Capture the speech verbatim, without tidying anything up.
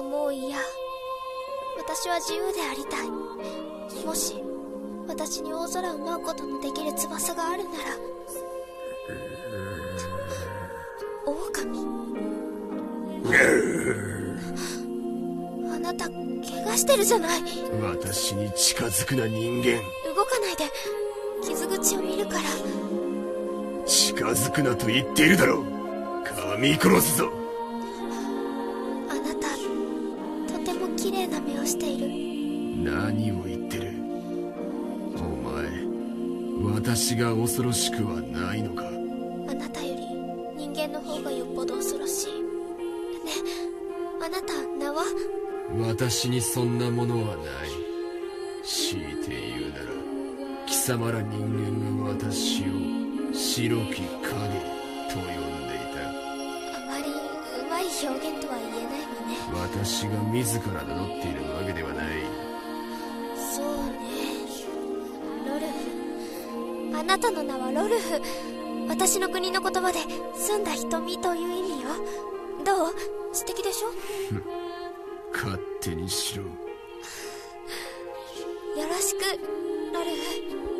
もう嫌。私は自由でありたい。もし私に大空を舞うことのできる翼があるなら。狼。あなた怪我してるじゃない。 私に近づくな人間。 動かないで。傷口を見るから。 近づくなと言っているだろう。噛み殺すぞ。 あなたとても綺麗な目をしている。 何を言ってる。お前、私が恐ろしくはないのか。 あなたより人間の方がよっぽど恐ろしい。ねえ、あなた名は？ 私にそんなものはない。強いて言うなら、貴様ら人間が私を白き影と呼んでいた。 あまりうまい表現とは言えないわね。 私が自ら名乗っているわけではない。 そうね、ロルフ。あなたの名はロルフ。私の国の言葉で澄んだ瞳という意味よ。どう？素敵でしょ？ 勝手にしろ。 よろしく、ロルフ。